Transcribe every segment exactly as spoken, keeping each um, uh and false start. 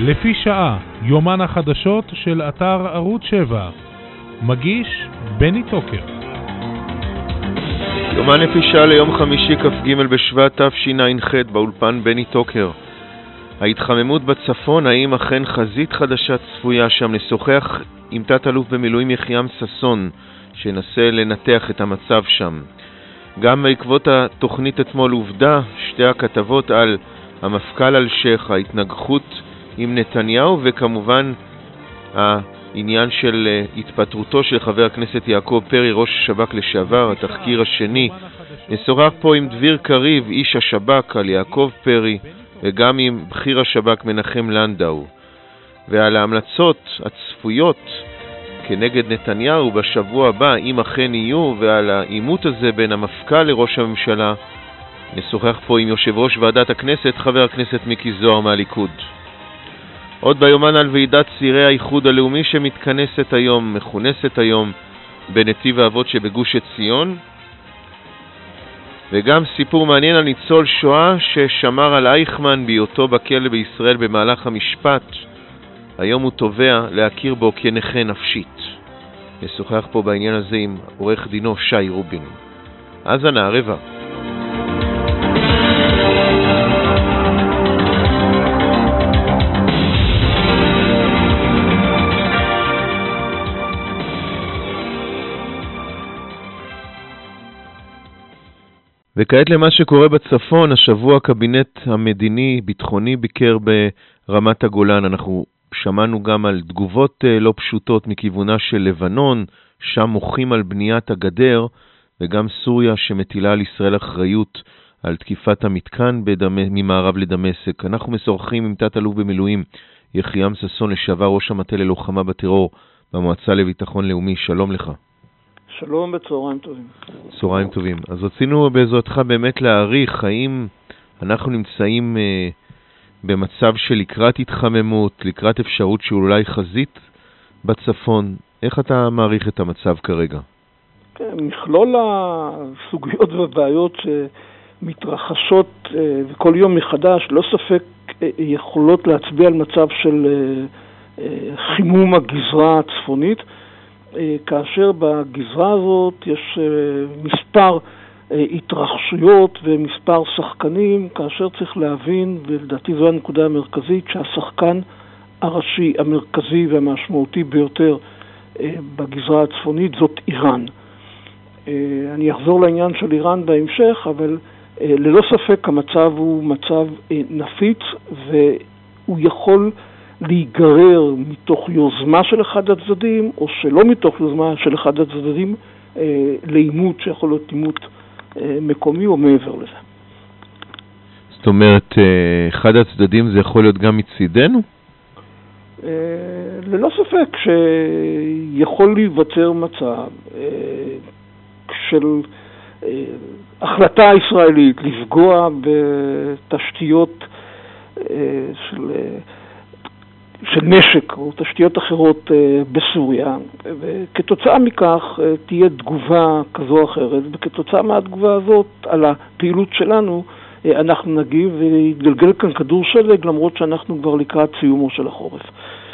לפי שעה, יומן החדשות של אתר ערוץ שבע. מגיש בני טוקר. יומן לפי שעה ליום חמישי כ"ג בשבט תשע"ח, באולפן בני טוקר. ההתחממות בצפון, האם אכן חזית חדשה צפויה שם? נשוחח עם תת-אלוף במילואים יחיעם ששון, שינסה לנתח את המצב שם. גם בעקבות התוכנית אתמול עובדה, שתי הכתבות על המפכ"ל אלשיך, ההתנגחות עם נתניהו, וכמובן העניין של התפטרותו של חבר הכנסת יעקב פרי, ראש השב"כ לשעבר, התחקיר השני. נשוחח פה עם דביר קריב, איש השב"כ, על יעקב פרי, וגם עם בכיר השב"כ מנחם לנדאו, ועל ההמלצות הצפויות כנגד נתניהו בשבוע הבא, אם אכן יהיו, ועל העימות הזה בין המפכ"ל לראש הממשלה. נשוחח פה עם יושב ראש ועדת הכנסת, חבר הכנסת מיקי זוהר מהליכוד. עוד ביומן על ועידת צעירי האיחוד הלאומי שמתכנסת היום, מכונסת היום בנתיב האבות שבגוש עציון, וגם סיפור מעניין על ניצול שואה ששמר על אייכמן בהיותו בכלא בישראל במהלך המשפט. היום הוא תובע להכיר בו כנכה נפשית. נשוחח פה בעניין הזה עם עורך דינו שי רובין. אז אנא רבע. וכעת למה שקורה בצפון. השבוע הקבינט המדיני-ביטחוני ביקר ברמת הגולן. אנחנו שמענו גם על תגובות לא פשוטות מכיוונה של לבנון, שם מוחים על בניית הגדר, וגם סוריה שמטילה על ישראל אחריות על תקיפת המתקן בדמ... ממערב לדמשק. אנחנו משוחחים עם תת-אלוף במילואים יחיעם ששון, לשעבר ראש המטה ללוחמה בטרור במועצה לביטחון לאומי. שלום לך. שלום, בצהריים טובים. צהריים טובים. אז רצינו בעזרתך באמת להעריך האם אנחנו נמצאים אה, במצב של לקראת התחממות, לקראת אפשרות שאולי חזית בצפון. איך אתה מעריך את המצב כרגע? כן, מכלול הסוגיות והבעיות שמתרחשות אה, וכל יום מחדש, לא ספק אה, יכולות להצביע על מצב של אה, אה, חימום הגזרה הצפונית, כאשר בגזרה הזאת יש מספר התרחשויות ומספר שחקנים, כאשר צריך להבין, ולדעתי זו הנקודה המרכזית, שהשחקן הראשי, המרכזי והמשמעותי ביותר בגזרה הצפונית זאת איראן. אני אחזור לעניין של איראן בהמשך, אבל ללא ספק המצב הוא מצב נפיץ, והוא יכול להיגרר מתוך יוזמה של אחד הצדדים, או שלא מתוך יוזמה של אחד הצדדים, אה, לאימות שיכול להיות אימות אה, מקומי או מעבר לזה. זאת אומרת, אה, אחד הצדדים זה יכול להיות גם מצידנו? אה, ללא ספק שיכול להיווצר מצב אה, של אה, החלטה ישראלית לפגוע בתשתיות אה, של... אה, של נשק או תשתיות אחרות בסוריה, וכתוצאה מכך תהיה תגובה כזו או אחרת, וכתוצאה מהתגובה הזאת על הפעילות שלנו אנחנו נגיב ויתגלגל כאן כדור שלג, למרות שאנחנו כבר לקראת סיומו של החורף.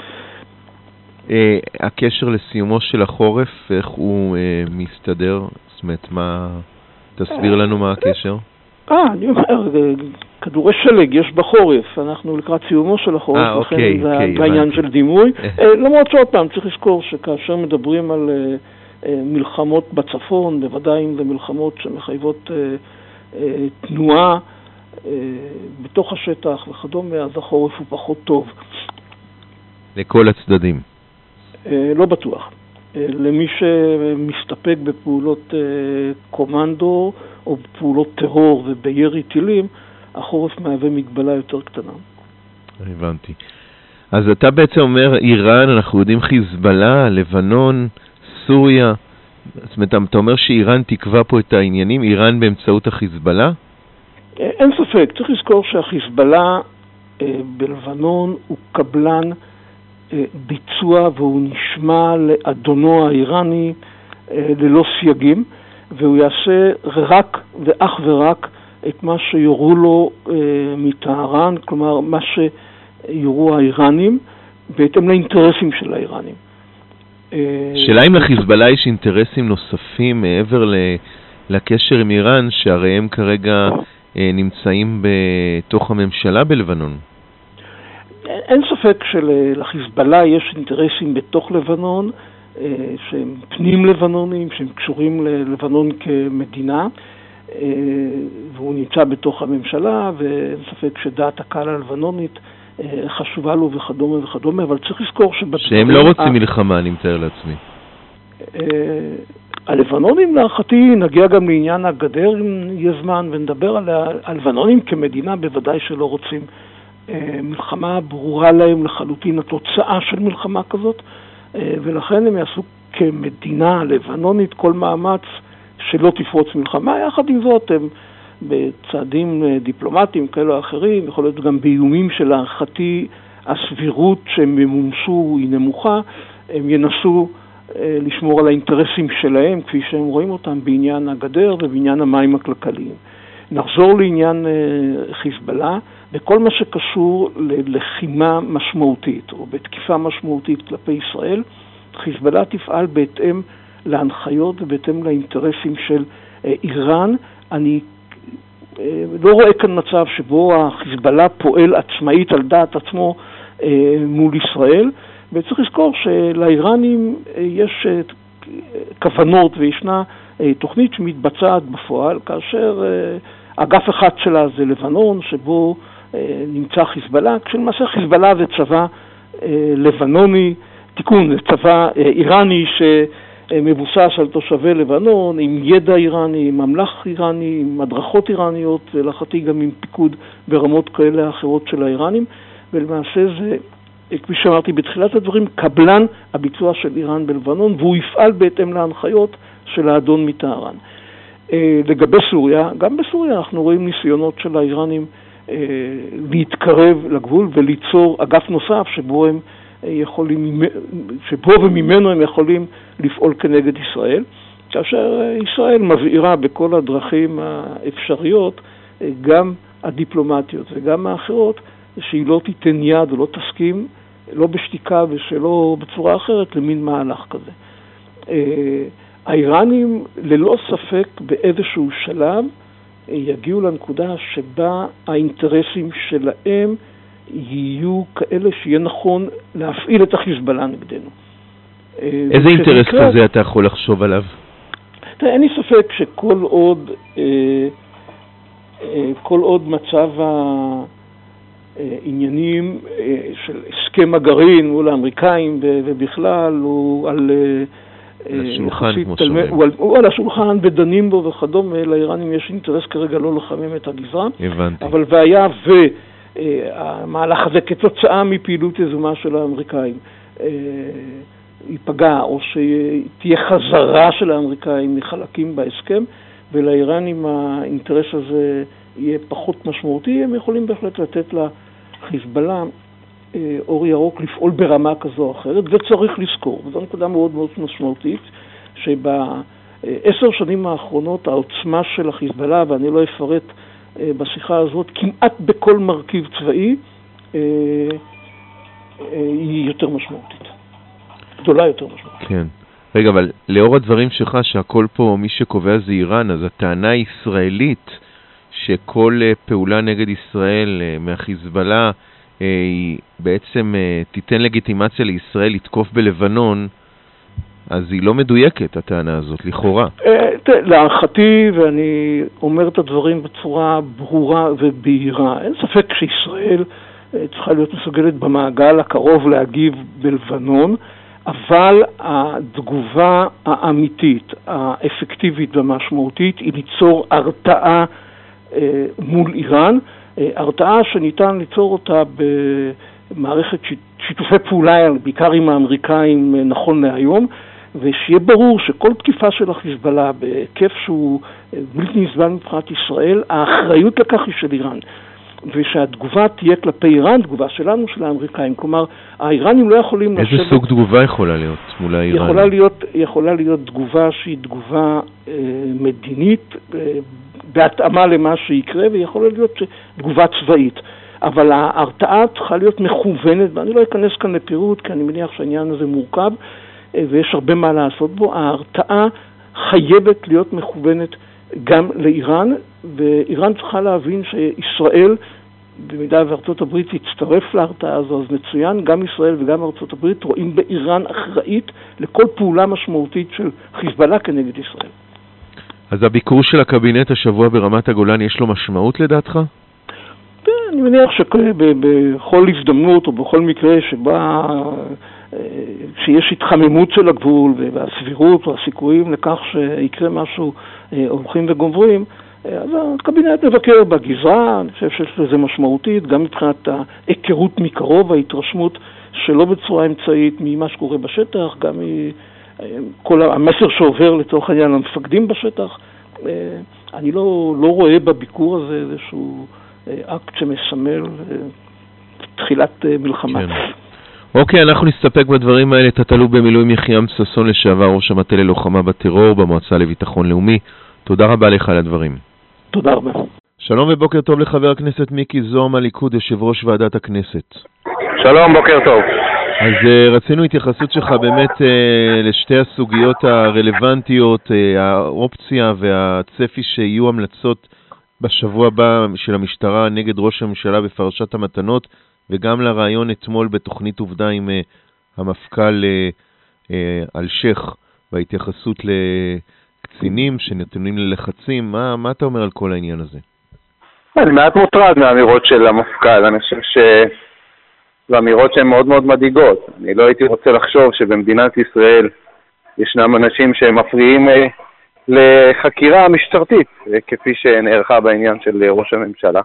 הקשר לסיומו של החורף, איך הוא מסתדר? זאת אומרת, מה... תסביר לנו מה הקשר? אה, אני אומר, כדורי שלג יש בחורף, אנחנו לקראת סיומו של החורף, אה, לכן אוקיי, זה אוקיי, בעניין של דימוי. למרות שעוד פעם צריך לזכור שכאשר מדברים על מלחמות בצפון, בוודאי אם זה מלחמות שמחייבות תנועה בתוך השטח וכדומה, אז החורף הוא פחות טוב. לכל הצדדים? לא בטוח. למי שמסתפק בפעולות קומנדו או בפעולות טרור ובירי טילים, החורף מהווה מגבלה יותר קטנה. הבנתי. אז אתה בעצם אומר איראן, אנחנו יודעים חיזבאללה, לבנון, סוריה. זאת אומרת, אתה אומר שאיראן תקבע פה את העניינים, איראן באמצעות החיזבאללה? אין ספק, צריך לזכור שהחיזבאללה בלבנון הוא קבלן ביצוע והוא נשמע לאדונו האיראני ללא סייגים, והוא יעשה רק ואך ורק את מה שיורו לו מטהרן, כלומר מה יורו האיראנים בהתאם לאינטרסים של האיראנים. שאלה אם לחיזבאללה יש אינטרסים נוספים מעבר לקשר עם איראן, שהרי הם כרגע נמצאים בתוך הממשלה בלבנון? אין ספק שלחיזבאללה יש אינטרסים בתוך לבנון, שהם פנים לבנונים, שהם קשורים ללבנון כמדינה, והוא נמצא בתוך הממשלה, ואין ספק שדעת הקהל הלבנונית חשובה לו וכדומה וכדומה, אבל צריך לזכור שבדברים... שהם לא רוצים מלחמה, אני מתאר לעצמי. הלבנונים להערכתי, נגיע גם לעניין הגדר אם יהיה זמן, ונדבר על הלבנונים כמדינה בוודאי שלא רוצים מלחמה, ברורה להם לחלוטין התוצאה של מלחמה כזאת, ולכן הם יעשו כמדינה לבנונית כל מאמץ שלא תפרוץ מלחמה. יחד עם זאת הם בצעדים דיפלומטיים כאלה או אחרים, יכול להיות גם באיומים של הערכתי הסבירות שהם ממומשו היא נמוכה, הם ינסו לשמור על האינטרסים שלהם כפי שהם רואים אותם בעניין הגדר ובעניין המים הכלכליים. נחזור לעניין חיזבאללה, בכל מה שקשור ללחימה משמעותית או בתקיפה משמעותית כלפי ישראל, חיזבאללה תפעל בהתאם להנחיות ובהתאם לאינטרסים של איראן. אני לא רואה כאן מצב שבו החיזבאללה פועל עצמאית על דעת עצמו מול ישראל, וצריך לזכור שלאיראנים יש כוונות וישנה תוכנית שמתבצעת בפועל, כאשר אגף אחד שלה זה לבנון, שבו נמצא חיזבאללה, כשלמעשה חיזבאללה זה צבא לבנוני, תיקון, זה צבא איראני שמבוסס על תושבי לבנון, עם ידע איראני, עם ממלך איראני, עם הדרכות איראניות, ולחתי גם עם פיקוד ברמות כאלה אחרות של האיראנים, ולמעשה זה, כפי שאמרתי בתחילת הדברים, קבלן הביצוע של איראן בלבנון, והוא יפעל בהתאם להנחיות של האדון מטהרן. לגבי סוריה, גם בסוריה אנחנו רואים ניסיונות של האיראנים להתקרב לגבול וליצור אגף נוסף שבו הם יכולים, שבו וממנו הם יכולים לפעול כנגד ישראל, כאשר ישראל מבעירה בכל הדרכים האפשריות, גם הדיפלומטיות וגם האחרות, שהיא לא תיתן יד ולא תסכים, לא בשתיקה ושלא בצורה אחרת, למין מהלך כזה. האיראנים ללא ספק באיזשהו שלב יגיעו לנקודה שבה האינטרסים שלהם יהיו כאלה שיהיה נכון להפעיל את החיזבאללה נגדנו. איזה אינטרס כזה אתה יכול לחשוב עליו? אין לי ספק שכל עוד, כל עוד מצב העניינים של הסכם הגרעין מול האמריקאים ובכלל הוא על... השולחן, כמו שאומרים. הוא, הוא על השולחן ודנים בו וכדומה, לאיראנים יש אינטרס כרגע לא לחמם את הגזרה. הבנתי. אבל והיה והמהלך הזה כתוצאה מפעילות יזומה של האמריקאים ייפגע, או שתהיה חזרה של האמריקאים מחלקים בהסכם, ולאיראנים האינטרס הזה יהיה פחות משמעותי, הם יכולים בהחלט לתת לחיזבאללה אור ירוק לפעול ברמה כזו או אחרת, וצריך לזכור, וזו נקודה מאוד מאוד משמעותית, שבעשר שנים האחרונות העוצמה של החיזבאללה, ואני לא אפרט בשיחה הזאת, כמעט בכל מרכיב צבאי, היא יותר משמעותית. גדולה יותר משמעותית. כן. רגע, אבל לאור הדברים שלך, שהכל פה מי שקובע זה איראן, אז הטענה הישראלית שכל פעולה נגד ישראל מהחיזבאללה היא בעצם תיתן לגיטימציה לישראל לתקוף בלבנון, אז היא לא מדויקת, הטענה הזאת, לכאורה. להערכתי, ואני אומר את הדברים בצורה ברורה ובהירה, אין ספק שישראל צריכה להיות מסוגלת במעגל הקרוב להגיב בלבנון, אבל התגובה האמיתית, האפקטיבית והמשמעותית, היא ליצור הרתעה מול איראן, הרתעה שניתן ליצור אותה במערכת שיתופי פעולה, בעיקר עם האמריקאים נכון להיום, ושיהיה ברור שכל תקיפה של החיזבאללה בהיקף שהוא בלתי נסבל מבחינת ישראל, האחריות לכך היא של איראן. ושהתגובה תהיה כלפי איראן, תגובה שלנו, של האמריקאים. כלומר, האיראנים לא יכולים... איזה לשבת... סוג תגובה יכולה להיות מול האיראנים? יכולה להיות, יכולה להיות תגובה שהיא תגובה אה, מדינית, אה, בהתאמה למה שיקרה, ויכולה להיות תגובה צבאית. אבל ההרתעה צריכה להיות מכוונת, ואני לא אכנס כאן לפירוט, כי אני מניח שהעניין הזה מורכב, ויש הרבה מה לעשות בו. ההרתעה חייבת להיות מכוונת גם לאיראן, ואיראן צריכה להבין שישראל, במידה וארצות הברית תצטרף להרתעה הזו, אז מצוין, גם ישראל וגם ארצות הברית רואים באיראן אחראית לכל פעולה משמעותית של חיזבאללה כנגד ישראל. אז הביקור של הקבינט השבוע ברמת הגולן יש לו משמעות לדעתך? אני מניח שבכל הזדמנות או בכל מקרה שבה שיש התחממות של הגבול והסבירות והסיכויים לכך שיקרה משהו הולכים וגוברים, אז הקבינט מבקר בגזרה. אני חושב שיש לזה משמעותית, גם מבחינת ההיכרות מקרוב, ההתרשמות שלא בצורה אמצעית ממה שקורה בשטח, גם כל המסר שעובר לתוך העניין המפקדים בשטח. אני לא, לא רואה בביקור הזה איזשהו אקט שמסמל תחילת מלחמה. כן. אוקיי, אנחנו נסתפק בדברים האלה. תת-אלוף במילואים יחיעם ששון, לשעבר ראש המטה ללוחמה בטרור במועצה לביטחון לאומי. תודה רבה לך על הדברים. תודה רבה. שלום ובוקר טוב לחבר הכנסת מיקי זוהר מהליכוד, יושב ראש ועדת הכנסת. שלום, בוקר טוב. אז uh, רצינו התייחסות שלך באמת uh, לשתי הסוגיות הרלוונטיות, uh, האופציה והצפי שיהיו המלצות בשבוע הבא של המשטרה נגד ראש הממשלה בפרשת המתנות, וגם לרעיון אתמול בתוכנית עובדה עם uh, המפכ"ל uh, uh, אלשיך, בהתייחסות לקצינים שנתונים ללחצים. מה, מה אתה אומר על כל העניין הזה? אני מעט מוטרד מהאמירות של המפכ"ל. אני חושב ש... ואמירות שהן מאוד מאוד מדאיגות. אני לא הייתי רוצה לחשוב שבמדינת ישראל ישנם אנשים שמפריעים אה, לחקירה משטרתית, אה, כפי שנערכה בעניין של אה, ראש הממשלה.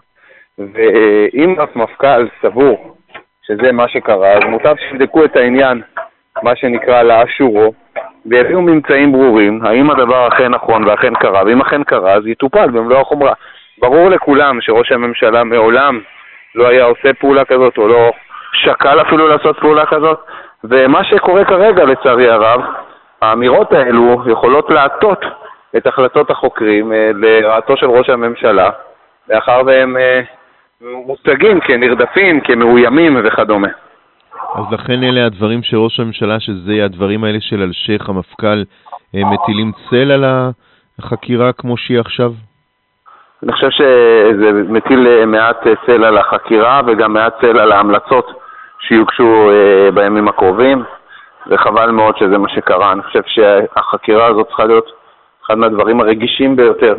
ואם אף מפכ"ל סבור שזה מה שקרה, אז מוטב שיבדקו את העניין, מה שנקרא לאשורו, ויביאו ממצאים ברורים, האם הדבר אכן נכון ואכן קרה, ואם אכן קרה, אז יטופל במלוא החומרה. ברור לכולם שראש הממשלה מעולם לא היה עושה פעולה כזאת, או לא שקל אפילו לעשות פעולה כזאת, ומה שקורה כרגע לצערי הרב, האמירות האלו יכולות להטות את החלטות החוקרים לרעתו של ראש הממשלה, לאחר והם מוצגים כנרדפים, כמאוימים וכדומה. אז לכן אלה הדברים של ראש הממשלה, שזה הדברים האלה של אלשיך, המפכ"ל, מטילים צל על החקירה כמו שהיא עכשיו? אני חושב שזה מטיל מעט צל על החקירה וגם מעט צל על ההמלצות שיוגשו בימים הקרובים, וחבל מאוד שזה מה שקרה. אני חושב שהחקירה הזאת צריכה להיות אחד מהדברים הרגישים ביותר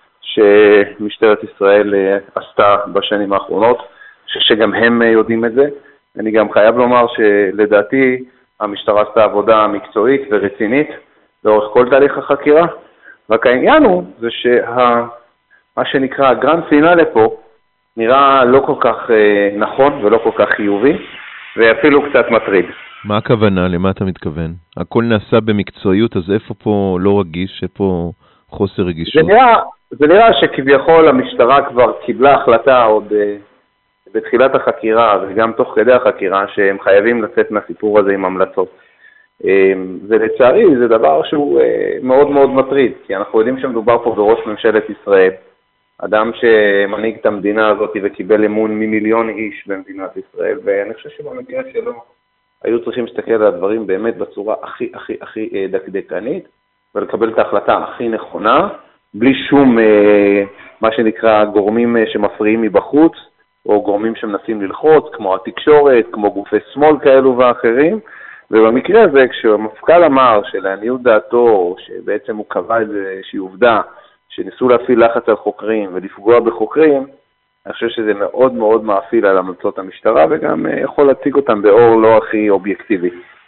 שמשטרת ישראל עשתה בשנים האחרונות, שגם הם יודעים את זה. אני גם חייב לומר שלדעתי המשטרה עשתה עבודה מקצועית ורצינית לאורך כל תהליך החקירה, רק העניין הוא זה שה... מה שנקרא הגרנד פינאלה פה נראה לא כל כך אה, נכון ולא כל כך חיובי, ואפילו קצת מטריד. מה הכוונה? למה אתה מתכוון? הכל נעשה במקצועיות, אז איפה פה לא רגיש? איפה חוסר רגישות? זה נראה, זה נראה שכביכול המשטרה כבר קיבלה החלטה עוד אה, בתחילת החקירה, וגם תוך כדי החקירה, שהם חייבים לצאת מהסיפור הזה עם המלצות. אה, ולצערי זה דבר שהוא אה, מאוד מאוד מטריד, כי אנחנו יודעים שמדובר פה בראש ממשלת ישראל, אדם שמנהיג את המדינה הזאת וקיבל אמון ממיליון איש במדינת ישראל, ואני חושב שבמקרה שלו היו צריכים להסתכל על הדברים באמת בצורה הכי הכי הכי דקדקנית, ולקבל את ההחלטה הכי נכונה, בלי שום מה שנקרא גורמים שמפריעים מבחוץ, או גורמים שמנסים ללחוץ, כמו התקשורת, כמו גופי שמאל כאלו ואחרים. ובמקרה הזה, כשהמפכ"ל אמר שלעניות דעתו, שבעצם הוא קבע איזושהי עובדה, שניסו להפעיל לחץ על חוקרים ולפגוע בחוקרים, אני חושב שזה מאוד מאוד מאפיל על המלצות המשטרה, וגם יכול להציג אותם באור לא הכי אובייקטיבי.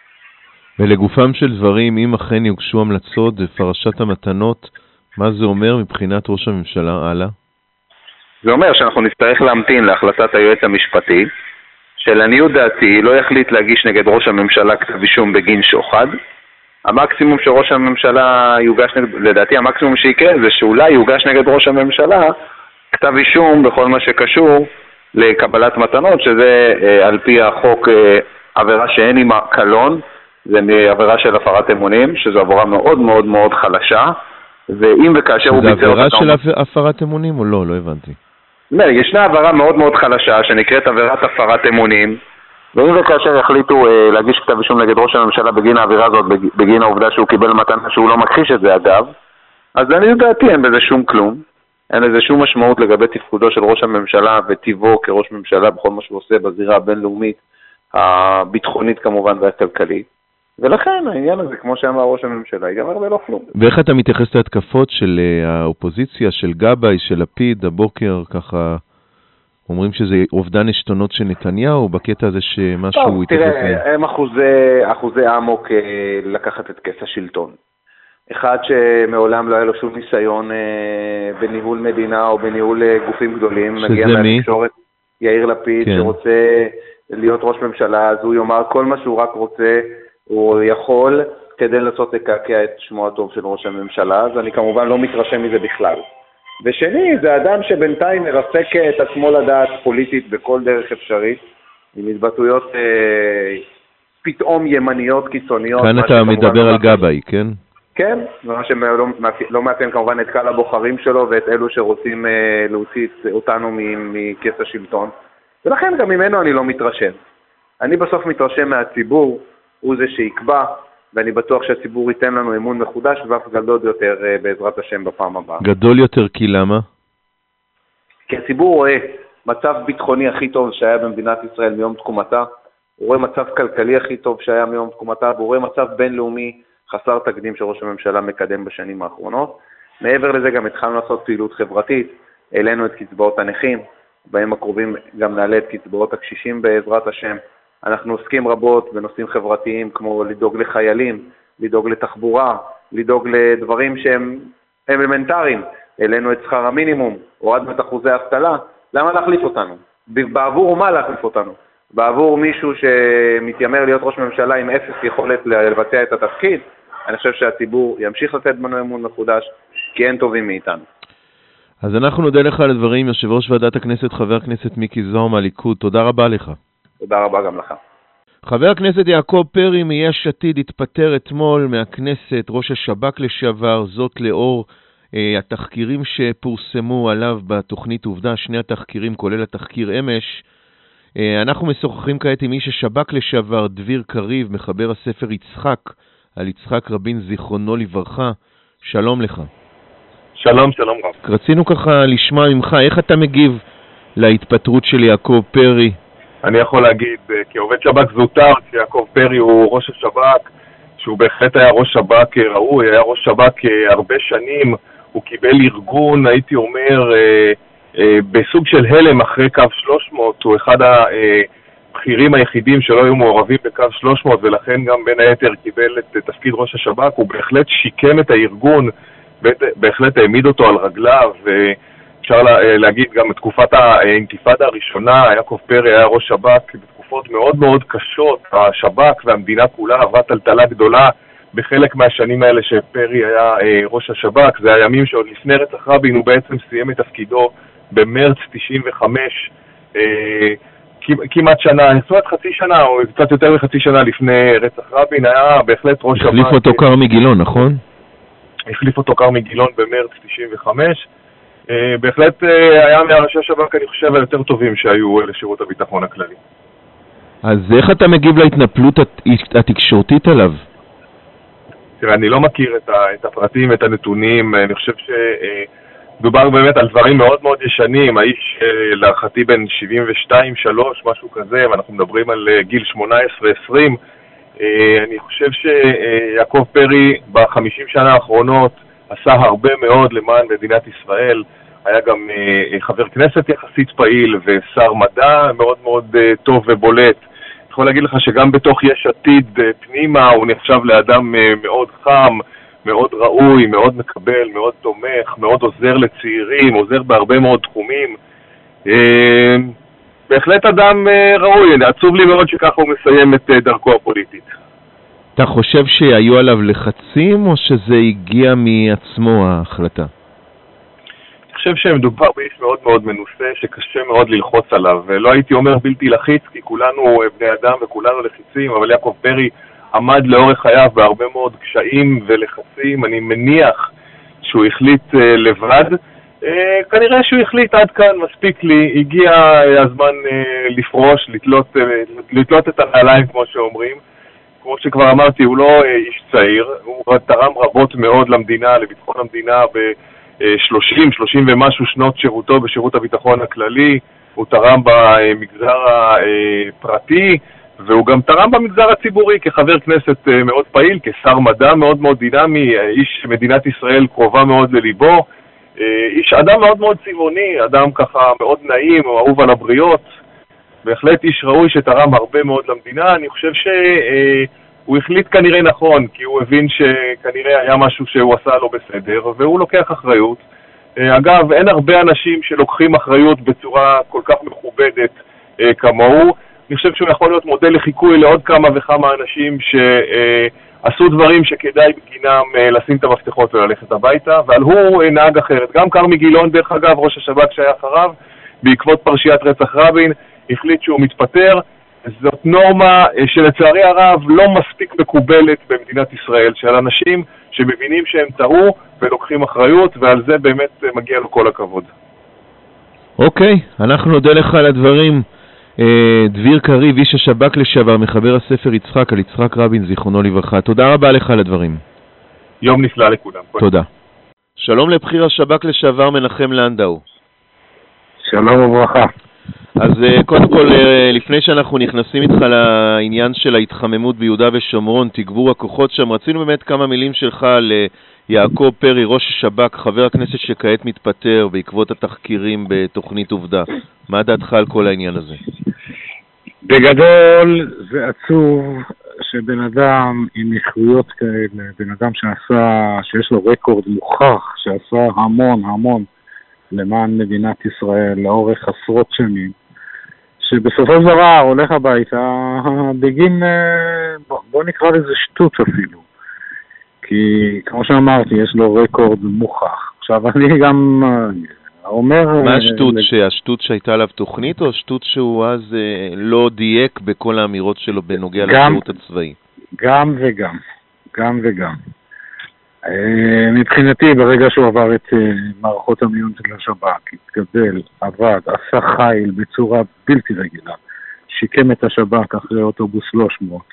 ולגופם של דברים, אם אכן יוגשו המלצות בפרשת המתנות, מה זה אומר מבחינת ראש הממשלה הלאה? זה אומר שאנחנו נצטרך להמתין להחלטת היועץ המשפטי, שלעניות דעתי לא יחליט להגיש נגד ראש הממשלה כתב אישום בגין שוחד. המקסימום שראש הממשלה יוגש נגד, לדעתי המקסימום שיקרה זה שאולי יוגש נגד ראש הממשלה כתב אישום בכל מה שקשור לקבלת מתנות, שזה אה, על פי החוק אה, עבירה שאין עם קלון, זה מעבירה של הפרת אמונים, שזו עבירה מאוד מאוד מאוד חלשה, ואם וכאשר הוא ביצע אותה... זה עבירה של הפרת אמונים או לא? לא הבנתי. ישנה עבירה מאוד מאוד חלשה שנקראת עבירת הפרת אמונים, ואם וכאשר החליטו אה, להגיש כתב אישום נגד ראש הממשלה בגין העבירה הזאת, בגין העובדה שהוא קיבל מתנה שהוא לא מכחיש את זה אגב, אז אני יודעתי אין בזה שום כלום, אין לזה שום משמעות לגבי תפקודו של ראש הממשלה וטיבו כראש ממשלה בכל מה שהוא עושה בזירה הבינלאומית, הביטחונית כמובן והכלכלית, ולכן העניין הזה, כמו שאמר ראש הממשלה, ייגמר בלא כלום. ואיך אתה מתייחס להתקפות של האופוזיציה, של גבאי, של לפיד, הבוקר, ככה אומרים שזה אובדן עשתונות של נתניהו, בקטע הזה שמשהו יתייחס להם? תראה, הם אחוזי, אחוזי עמוק לקחת את כס השלטון. אחד שמעולם לא היה לו שום ניסיון בניהול מדינה או בניהול גופים גדולים. שזה מי? מהתקשורת, יאיר לפיד, כן. שרוצה להיות ראש ממשלה, אז הוא יאמר כל מה שהוא רק רוצה, הוא יכול כדי לנסות לקעקע את שמו הטוב של ראש הממשלה, אז אני כמובן לא מתרשם מזה בכלל. ושני, זה אדם שבינתיים מרסק את עצמו לדעת פוליטית בכל דרך אפשרית, עם התבטאויות אה, פתאום ימניות קיצוניות. כאן אתה מדבר על גבאי, כן? כן, מה שלא לא מאפיין כמובן את קהל הבוחרים שלו ואת אלו שרוצים אה, להוציא אותנו מכס השלטון. ולכן גם ממנו אני לא מתרשם. אני בסוף מתרשם מהציבור, הוא זה שיקבע, ואני בטוח שהציבור ייתן לנו אמון מחודש ואף גדול יותר אה, בעזרת השם בפעם הבאה. גדול יותר כי למה? כי הציבור רואה מצב ביטחוני הכי טוב שהיה במדינת ישראל מיום תקומתה, הוא רואה מצב כלכלי הכי טוב שהיה מיום תקומתה, והוא רואה מצב בינלאומי חסר תקדים שראש הממשלה מקדם בשנים האחרונות. מעבר לזה גם התחלנו לעשות פעילות חברתית, העלינו את קצבאות הנכים, בהם הקרובים גם נעלה את קצבאות הקשישים בעזרת השם. אנחנו עוסקים רבות בנושאים חברתיים כמו לדאוג לחיילים, לדאוג לתחבורה, לדאוג לדברים שהם אלמנטריים. העלינו את שכר המינימום, הורדנו את אחוזי האבטלה. למה להחליף אותנו? בעבור מה להחליף אותנו? בעבור מישהו שמתיימר להיות ראש ממשלה עם אפס יכולת לבצע את התפקיד? אני חושב שהציבור ימשיך לתת בנו אמון מחודש, כי אין טובים מאיתנו. אז אנחנו נודה לך על הדברים, יושב ראש ועדת הכנסת, חבר הכנסת מיקי זוהר מהליכוד. תודה רבה לך. תודה רבה גם לך. חבר הכנסת יעקב פרי מיש עתיד התפטר אתמול מהכנסת, ראש השב"כ לשעבר, זאת לאור אה, התחקירים שפורסמו עליו בתוכנית עובדה, שני התחקירים כולל התחקיר אמש. אה, אנחנו משוחחים כעת עם איש השב"כ לשעבר, דביר קריב, מחבר הספר יצחק, על יצחק רבין זיכרונו לברכה. שלום לך. שלום, שלום רב. רצינו ככה לשמוע ממך, איך אתה מגיב להתפטרות של יעקב פרי? אני יכול להגיד, כעובד שב"כ זוטר, שיעקב פרי הוא ראש השב"כ, שהוא בהחלט היה ראש שב"כ ראוי, היה ראש שב"כ הרבה שנים, הוא קיבל ארגון, הייתי אומר, בסוג של הלם אחרי קו שלוש מאות, הוא אחד הבכירים היחידים שלא היו מעורבים בקו שלוש מאות, ולכן גם בין היתר קיבל את תפקיד ראש השב"כ, הוא בהחלט שיקם את הארגון, בהחלט העמיד אותו על רגליו, אפשר להגיד גם בתקופת האינתיפאדה הראשונה, יעקב פרי היה ראש שב"כ בתקופות מאוד מאוד קשות, השב"כ והמדינה כולה עברה טלטלה גדולה בחלק מהשנים האלה שפרי היה ראש השב"כ, זה הימים שעוד לפני רצח רבין הוא בעצם סיים את תפקידו במרץ תשעים וחמש, כמעט שנה, זאת אומרת חצי שנה או קצת יותר מחצי שנה לפני רצח רבין, היה בהחלט ראש שב"כ. החליף אותו כרמי גילון, נכון? החליף אותו כרמי גילון במרץ תשעים וחמש, בהחלט היה מהראשי השב"כ, אני חושב, היותר טובים שהיו לשירות הביטחון הכללי. אז איך אתה מגיב להתנפלות התקשורתית עליו? תראה, אני לא מכיר את הפרטים, את הנתונים, אני חושב שדובר באמת על דברים מאוד מאוד ישנים, האיש להערכתי בין שבעים ושתיים שלוש, משהו כזה, ואנחנו מדברים על גיל שמונה עשרה עשרים, אני חושב שיעקב פרי בחמישים שנה האחרונות עשה הרבה מאוד למען מדינת ישראל, היה גם uh, חבר כנסת יחסית פעיל ושר מדע מאוד מאוד uh, טוב ובולט. אני יכול להגיד לך שגם בתוך יש עתיד uh, פנימה הוא נחשב לאדם uh, מאוד חם, מאוד ראוי, מאוד מקבל, מאוד תומך, מאוד עוזר לצעירים, עוזר בהרבה מאוד תחומים. Uh, בהחלט אדם uh, ראוי, עצוב לי מאוד שככה הוא מסיים את uh, דרכו הפוליטית. אתה חושב שהיו עליו לחצים, או שזה הגיע מעצמו ההחלטה? אני חושב שמדובר באיש מאוד מאוד מנוסה, שקשה מאוד ללחוץ עליו. ולא הייתי אומר בלתי לחיץ, כי כולנו בני אדם וכולנו לחיצים, אבל יעקב פרי עמד לאורך חייו בהרבה מאוד קשיים ולחצים. אני מניח שהוא החליט לבד, כנראה שהוא החליט עד כאן, מספיק לי, הגיע הזמן לפרוש, לתלות, לתלות את הנעליים כמו שאומרים. כמו שכבר אמרתי, הוא לא איש צעיר, הוא תרם רבות מאוד למדינה, לביטחון המדינה ב-שלושים, שלושים ומשהו שנות שירותו בשירות הביטחון הכללי, הוא תרם במגזר הפרטי, והוא גם תרם במגזר הציבורי כחבר כנסת מאוד פעיל, כשר מדע מאוד מאוד דינמי, איש מדינת ישראל קרובה מאוד לליבו, איש אדם מאוד מאוד צבעוני, אדם ככה מאוד נעים, הוא אהוב על הבריות, בהחלט איש ראוי שתרם הרבה מאוד למדינה. אני חושב שהוא החליט כנראה נכון, כי הוא הבין שכנראה היה משהו שהוא עשה לא בסדר, והוא לוקח אחריות. אגב, אין הרבה אנשים שלוקחים אחריות בצורה כל כך מכובדת כמוהו. אני חושב שהוא יכול להיות מודל לחיקוי לעוד כמה וכמה אנשים שעשו דברים שכדאי בגינם לשים את המפתחות וללכת הביתה, אבל הוא נהג אחרת. גם כרמי גילון, דרך אגב, ראש השב"כ שהיה אחריו, בעקבות פרשיית רצח רבין, החליט שהוא מתפטר. זאת נורמה שלצערי הרב לא מספיק מקובלת במדינת ישראל, של אנשים שמבינים שהם טעו ולוקחים אחריות, ועל זה באמת מגיע לו כל הכבוד. אוקיי, אנחנו נודה לך על הדברים. דביר קריב, איש השב"כ לשעבר, מחבר הספר יצחק על יצחק רבין, זיכרונו לברכה. תודה רבה לך על הדברים. יום נפלא לכולם. תודה. שלום לבחיר השב"כ לשעבר מנחם לנדאו. שלום וברכה. אז קודם כל, לפני שאנחנו נכנסים איתך לעניין של ההתחממות ביהודה ושומרון, תגבור הכוחות שם, רצינו באמת כמה מילים שלך על יעקב פרי, ראש השב"כ, חבר הכנסת שכעת מתפטר בעקבות התחקירים בתוכנית עובדה. מה דעתך על כל העניין הזה? בגדול זה עצוב שבן אדם עם איכויות כאלה, בן אדם שעשה, שיש לו רקורד מוכח, שעשה המון המון למען מדינת ישראל לאורך עשרות שנים, שבסופו של דבר הולך הביתה בגין, בוא, בוא נקרא לזה שטות אפילו, כי כמו שאמרתי יש לו רקורד מוכח. עכשיו אני גם אומר... מה השטות? שהשטות שהייתה עליו תוכנית, או השטות שהוא אז לא דייק בכל האמירות שלו בנוגע לשירות הצבאי? גם וגם, גם וגם. מבחינתי ברגע שהוא עבר את מערכות המיון של השב"כ, התקבל, עבד, עשה חיל בצורה בלתי רגילה, שיקם את השב"כ אחרי אוטובוס שלוש מאות,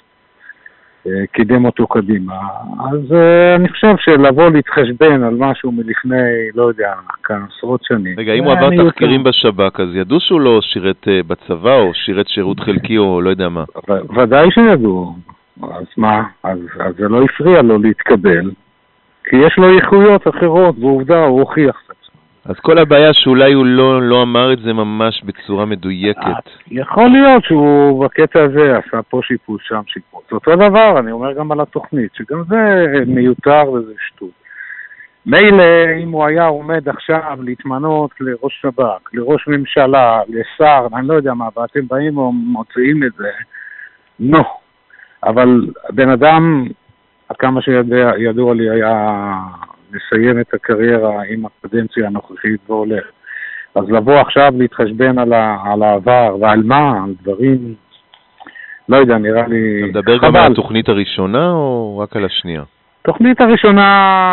קידם אותו קדימה, אז אני חושב שלבוא להתחשבן על משהו מלפני, לא יודע, כאן עשרות שנים. רגע, אם הוא עבר תחקירים בשב"כ, אז ידעו שהוא לא שירת בצבא, או שירת שירות חלקי, או לא יודע מה? ודאי שידעו. אז מה? אז, אז זה לא הפריע לו להתקבל, כי יש לו איכויות אחרות, ועובדה, הוא הוכיח את עצמו. אז כל הבעיה שאולי הוא לא, לא אמר את זה ממש בצורה מדויקת. יכול להיות שהוא בקטע הזה עשה פה שיפוץ, שם שיפוץ. אותו דבר, אני אומר גם על התוכנית, שגם זה מיותר וזה שטות. מילא אם הוא היה עומד עכשיו להתמנות לראש שב"כ, לראש ממשלה, לשר, אני לא יודע מה, ואתם באים ומוציאים את זה, נו. אבל בן אדם, כמה שידוע לי, היה לסיים את הקריירה עם הקדנציה הנוכחית והולך. אז לבוא עכשיו להתחשבן על, ה, על העבר ועל מה, על דברים, לא יודע, נראה לי... אתה מדבר גם על התוכנית הראשונה או רק על השנייה? תוכנית הראשונה,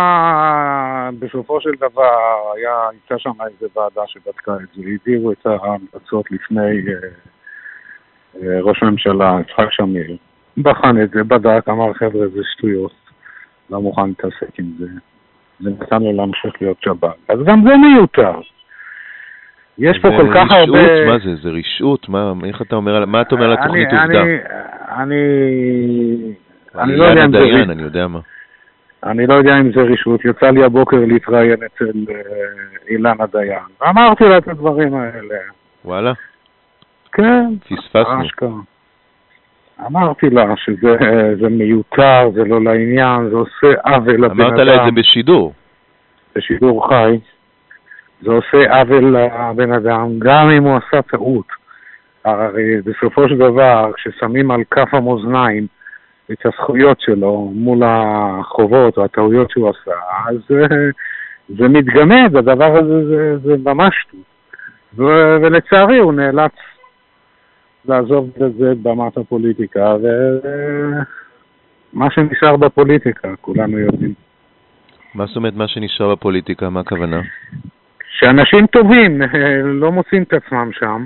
בסופו של דבר, היה, הייתה שם איזו ועדה שבדקה את זה, הביאו את ההמלצות לפני uh, uh, ראש הממשלה, יצחק שמיר. בחן את זה, בדק, אמר חבר'ה זה שטויות, לא מוכן להתעסק עם זה, ונתן לו להמשיך להיות שב"כ. אז גם זה מיותר. יש פה כל כך הרבה... מה זה? זה רשעות? מה, איך אתה אומר, מה אתה אומר על התוכנית עובדה? אני, אני, אני לא יודע אם זה... אני יודע מה. אני לא יודע אם זה רשעות. יצא לי הבוקר להתראיין אצל אילנה דיין. אמרתי לה את הדברים האלה. וואלה? כן. פספסנו. אשכרה. אמרתי לה שזה זה מיותר, זה לא לעניין, זה עושה עוול לבן אדם. אמרת לה את זה בשידור? בשידור חי. זה עושה עוול לבן אדם, גם אם הוא עשה טעות. הרי בסופו של דבר, כששמים על כף המאזניים את הזכויות שלו מול החובות או הטעויות שהוא עשה, אז זה, זה מתגמד, הדבר הזה זה, זה ממש טוב. ולצערי הוא נאלץ לעזוב את זה במת הפוליטיקה, ומה שנשאר בפוליטיקה, כולנו יודעים. מה זאת אומרת מה שנשאר בפוליטיקה? מה הכוונה? שאנשים טובים לא מוצאים את עצמם שם,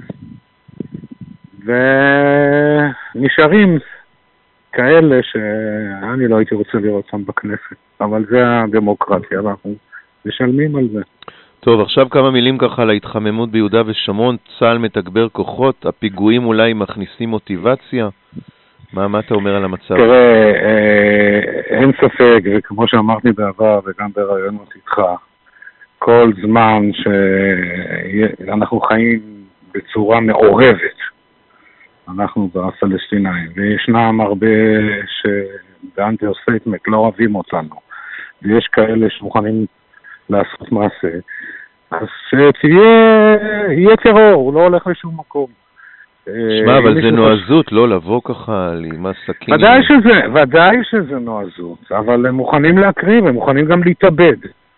ונשארים כאלה שאני לא הייתי רוצה לראות אותם בכנסת, אבל זה הדמוקרטיה, אנחנו משלמים על זה. טוב, עכשיו כמה מילים ככה על ההתחממות ביהודה ושומרון. צה"ל מתגבר כוחות, הפיגועים אולי מכניסים מוטיבציה. מה, מה אתה אומר על המצב? תראה, אה, אין ספק, וכמו שאמרתי בעבר וגם ברעיונות איתך, כל זמן שאנחנו חיים בצורה מעורבת, אנחנו בפלסטינאים, וישנם הרבה שבאנדרסטייטמנט לא אוהבים אותנו, ויש כאלה שמוכנים לעשות מעשה, אז שתהיה, יהיה טרור, הוא לא הולך לשום מקום. שמע, אבל זה נועזות, לא לבוא ככה עם הסכין. ודאי שזה, ודאי שזה נועזות, אבל הם מוכנים להקריב, הם מוכנים גם להתאבד.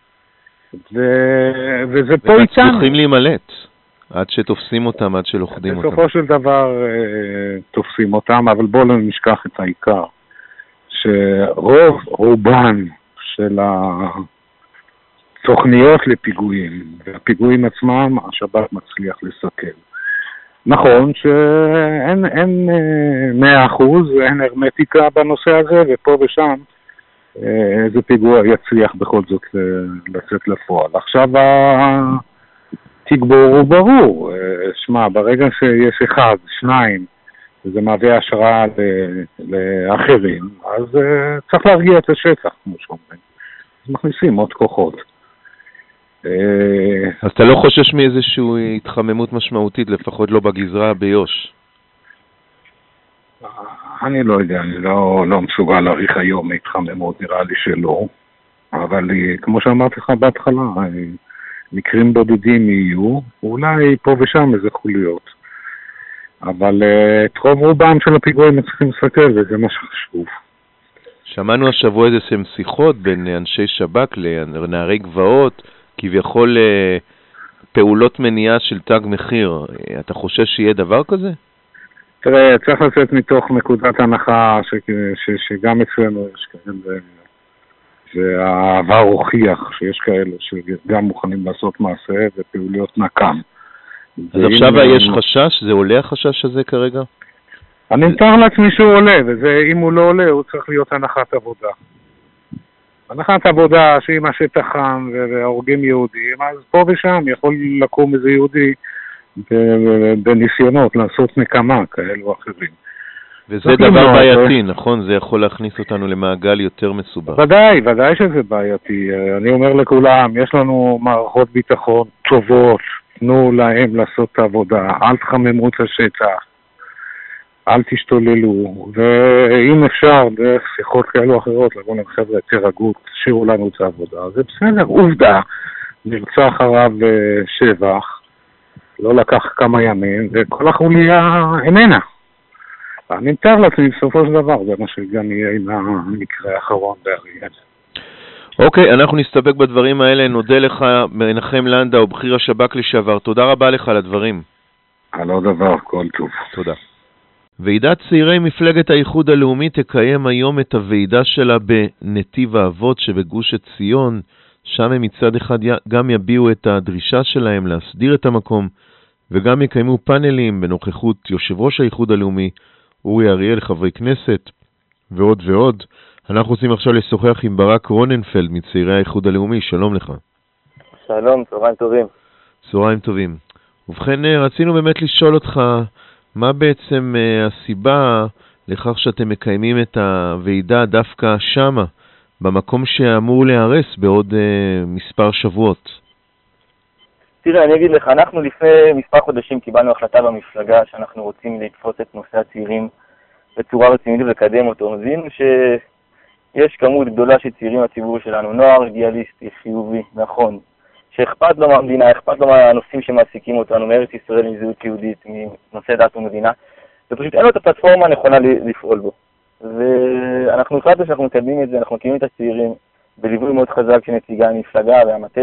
וזה פה איתנו. ומצליחים להימלט, עד שתופסים אותם, עד שלוכדים אותם. בסופו של דבר תופסים אותם, אבל בואו לא נשכח את העיקר, שרוב רובן של התוכניות לפיגועים, והפיגועים עצמם, השב"כ מצליח לסכל. נכון שאין אין מאה אחוז, אין הרמטיקה בנושא הזה, ופה ושם איזה פיגוע יצליח בכל זאת לצאת לפועל. עכשיו התגבור הוא ברור, שמע, ברגע שיש אחד, שניים, וזה מהווה השראה לאחרים, אז צריך להרגיע את השטח, כמו שאומרים. אז מכניסים עוד כוחות. אז אתה לא חושש מאיזושהי התחממות משמעותית, לפחות לא בגזרה ביוש? אני לא יודע, אני לא, לא מסוגל להעריך היום התחממות, נראה לי שלא. אבל כמו שאמרתי לך בהתחלה, מקרים בודדים יהיו, אולי פה ושם איזה חוליות. אבל את רוב רובם של הפיגועים צריכים לסתכל, וזה מה שחשוב. שמענו השבוע איזה שהם שיחות בין אנשי שב"כ לנערי גבעות, כביכול פעולות מניעה של תג מחיר. אתה חושש שיהיה דבר כזה? תראה, צריך לצאת מתוך נקודת הנחה ש, ש, שגם אצלנו יש כאלה, והעבר הוכיח שיש כאלה שגם מוכנים לעשות מעשה ופעוליות נקם. אז עכשיו יש חשש? זה עולה החשש הזה כרגע? אני מתאר לעצמי שהוא עולה, ואם הוא לא עולה הוא צריך להיות הנחת עבודה. הנחת עבודה שאם השטח חם והורגים יהודים, אז פה ושם יכול לקום איזה יהודי בניסיונות לעשות נקמה כאלו אחרים. וזה דבר בעייתי, נכון? זה יכול להכניס אותנו למעגל יותר מסובך. ודאי, ודאי שזה בעייתי. אני אומר לכולם, יש לנו מערכות ביטחון טובות, תנו להם לעשות את העבודה, אל תחממו את השטח, אל תשתוללו, ואם אפשר דרך שיחות כאלו אחרות, לבוא להם חבר'ה, תרגעו, תשאירו לנו את העבודה. זה בסדר, עובדה, נרצח הרב שבח, לא לקח כמה ימים, וכל החוליה איננה. אני מתאר לעצמי בסופו של דבר, זה מה שגם יהיה עם המקרה האחרון באריאל. אוקיי, אנחנו נסתפק בדברים האלה. נודה לך, מנחם לנדאו, בכיר השב"כ לשעבר. תודה רבה לך על הדברים. על עוד דבר, כל טוב. תודה. ועידת צעירי מפלגת האיחוד הלאומי תקיים היום את הוועידה שלה בנתיב האבות שבגוש עציון. שם הם מצד אחד גם יביעו את הדרישה שלהם להסדיר את המקום, וגם יקיימו פאנלים בנוכחות יושב ראש האיחוד הלאומי, אורי אריאל, חברי כנסת, ועוד ועוד. אנחנו רוצים עכשיו לשוחח עם ברק רוננפלד מצעירי האיחוד הלאומי. שלום לך. שלום, צהריים טובים. צהריים טובים. ובכן, רצינו באמת לשאול אותך, מה בעצם הסיבה לכך שאתם מקיימים את הוועידה דווקא שמה, במקום שאמור להיהרס בעוד מספר שבועות? תראה, אני אגיד לך, אנחנו לפני מספר חודשים קיבלנו החלטה במפלגה שאנחנו רוצים לתפוס את נושא הצעירים בצורה רצינית ולקדם אותו. זיהינו שיש כמות גדולה של צעירים בציבור שלנו, נוער אידיאליסטי, חיובי, נכון, שאכפת לו מהמדינה, אכפת לו מהנושאים שמעסיקים אותנו, מארץ ישראל, מזהות יהודית, מנושא דת ומדינה, ופשוט אין לו את הפלטפורמה הנכונה לפעול בו. ואנחנו החלטנו שאנחנו מקדמים את זה, אנחנו מקימים את הצעירים בליווי מאוד חזק של נציגי המפלגה והמטה,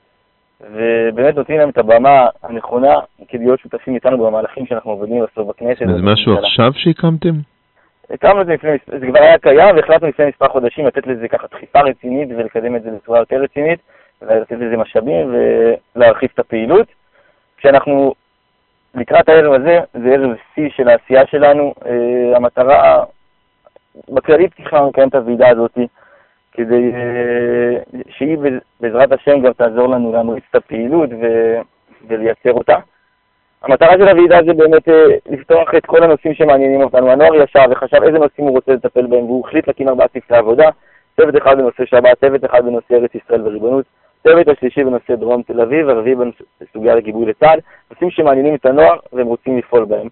ובאמת נותנים להם את הבמה הנכונה כדי להיות שותפים איתנו במהלכים שאנחנו עובדים בסוף בכנסת. זה משהו עכשיו שהקמתם? הקמנו את זה לפני, זה כבר היה קיים, והחלטנו לפני מספר חודשים לתת לזה ככה דחיפה רצינית ולקדם את זה בצורה יותר רצינית, לתת לזה משאבים ולהרחיב את הפעילות. כשאנחנו לקראת הערב הזה, זה ערב שיא של העשייה שלנו. המטרה, בכללית תכננו לקיים את הוועידה הזאת, כדי שהיא בעזרת השם גם תעזור לנו להמריץ את הפעילות ולייצר אותה. המטרה של הוועידה זה באמת לפתוח את כל הנושאים שמעניינים אותנו. הנוער ישב וחשב איזה נושאים הוא רוצה לטפל בהם, והוא החליט להקים ארבעה צוותי עבודה, צוות אחד בנושא שבת, צוות אחד בנושא ארץ ישראל וריבונות, צוות השלישי בנושא דרום תל אביב, הרביעי בסוגיה לגיבוי לצה"ל, נושאים שמעניינים את הנוער והם רוצים לפעול בהם.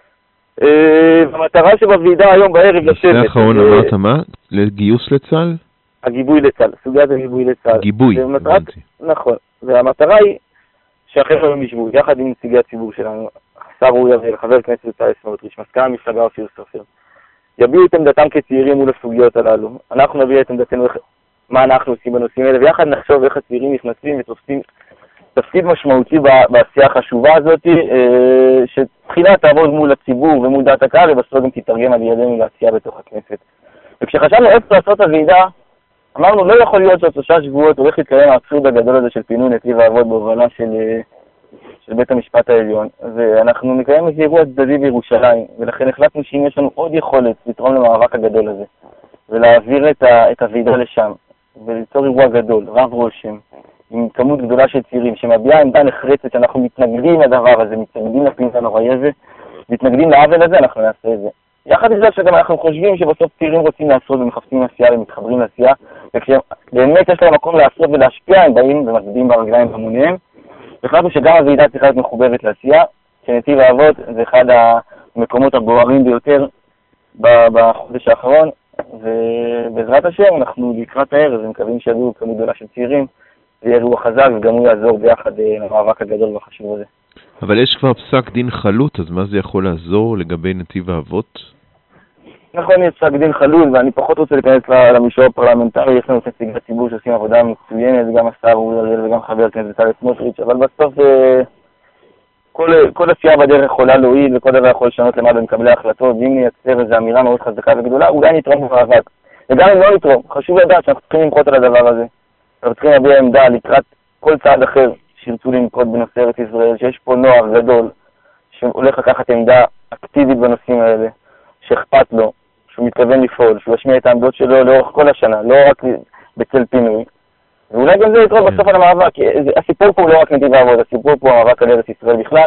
המטרה שבוועידה היום בערב לשבת... נושא האחרון אמרת מה? לגיוס לצה"ל? הגיבוי לצה"ל, סוגיית הגיבוי לצה"ל. גיבוי. נכון, והמטרה היא שאחרי הם ישבו, יחד עם נציגי הציבור שלנו, השר אורי אריאל, חבר הכנסת בצלאל סמוטריץ', מזכ"ל המפלגה אופיר סופר, יביעו את עמדתם כצעירים מול הסוגיות הללו. אנחנו נביע את עמדתנו מה אנחנו עושים בנושאים האלה, ויחד נחשוב איך הצעירים נכנסים ותופסים תפקיד משמעותי בעשייה החשובה הזאת, שתחילה תעבוד מול הציבור ומול דעת הקהל, ובסוף גם תתרגם על ידינו לעשייה בתוך הכנסת. וכשחשבנו איפה לעשות הוועידה, אמרנו, לא יכול להיות ששלושה שבועות הולך להתקיים האבסורד הגדול הזה של פינוי נתיב האבות בהובלה של, של בית המשפט העליון, ואנחנו נקיים איזה אירוע צדדי בירושלים, ולכן החלטנו שאם יש לנו עוד יכולת לתרום למאבק הגדול הזה, ולהעביר את, ה, את הוועידה לשם, וליצור אירוע גדול, רב רושם, עם כמות גדולה של צעירים, שמביעה עמדה נחרצת שאנחנו מתנגדים לדבר הזה, מתנגדים לפינוי הנוראי הזה, מתנגדים לעוול הזה, אנחנו נעשה את זה. יחד עם זה שגם אנחנו חושבים שבסוף צעירים רוצים לעשות ומחפשים עשייה ומתחברים לעשייה, וכשבאמת יש להם מקום לעשות ולהשפיע, הם באים ומצביעים ברגליים במוניהם. והחלטנו שגם הוועידה צריכה להיות מחוברת לעשייה, שנתיב האבות זה אחד המקומות הבוערים ביותר בחודש האחרון, ובעזרת השם אנחנו לקראת הערב ומקווים שיגיעו כמות גדולה של צעירים, זה יהיה אירוע חזק וגם הוא יעזור ביחד למאבק הגדול והחשוב הזה. אבל יש כבר פסק דין חלוט, אז מה זה יכול לעזור לגבי נתיב האבות? נכון, יש פסק דין חלוט, ואני פחות רוצה להיכנס למישור הפרלמנטרי, יש לנו נציגי ציבור שעושים עבודה מצוינת, גם השר אורי אריאל וגם חבר הכנסת בצלאל סמוטריץ', אבל בסוף כל, כל עשייה בדרך יכולה להועיל וכל דבר יכול לשנות למה במקבלי ההחלטות, ואם נייצר איזו אמירה מאוד חזקה וגדולה, אולי נתרום במאבק. וגם אם לא נתרום, חשוב לדעת שאנחנו צריכים למחות על הדבר הזה. אנחנו צריכים להביע עמדה לקראת כל צעד אחר שירצו לנקוט בנושא ארץ ישראל, שיש פה נוער גדול שהולך לקחת עמדה אקטיבית בנושאים האלה, שאכפת לו, שהוא מתכוון לפעול, שהוא ישמיע את העמדות שלו לאורך כל השנה, לא רק בצל פינוי. ואולי גם זה יתרום בסוף על המאבק. הסיפור פה הוא לא רק נתיב האבות, הסיפור פה הוא המאבק על ארץ ישראל בכלל,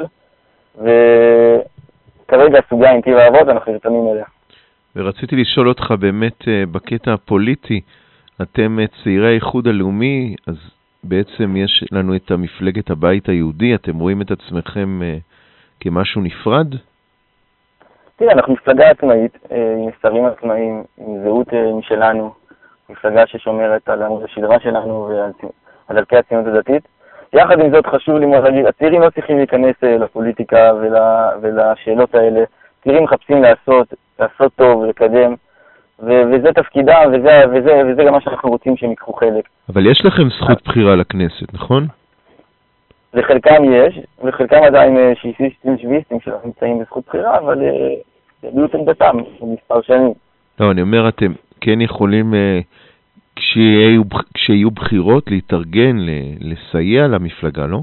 וכרגע הסוגיה עם נתיב האבות אנחנו נרתמים אליה. ורציתי לשאול אותך באמת בקטע הפוליטי, אתם צעירי האיחוד הלאומי, אז בעצם יש לנו את המפלגת הבית היהודי, אתם רואים את עצמכם כמשהו נפרד? תראה, אנחנו מפלגה עצמאית, עם שרים עצמאיים, עם זהות משלנו, מפלגה ששומרת על עמוד השדרה שלנו ועל דרכי הציונות הדתית. יחד עם זאת חשוב לי מאוד להגיד, הצעירים לא צריכים להיכנס לפוליטיקה ול, ולשאלות האלה. צעירים מחפשים לעשות, לעשות טוב, לקדם, ו- וזה תפקידם, וזה, וזה, וזה גם מה שאנחנו רוצים שהם ייקחו חלק. אבל יש לכם זכות בחירה לכנסת, נכון? לחלקם יש, וחלקם עדיין שיסיסטים שביסטים שלנו נמצאים בזכות בחירה, אבל יביאו את עמדתם במספר שנים. לא, אני אומר, אתם כן יכולים, כשיהיו, כשיהיו בחירות, להתארגן, לסייע למפלגה, לא?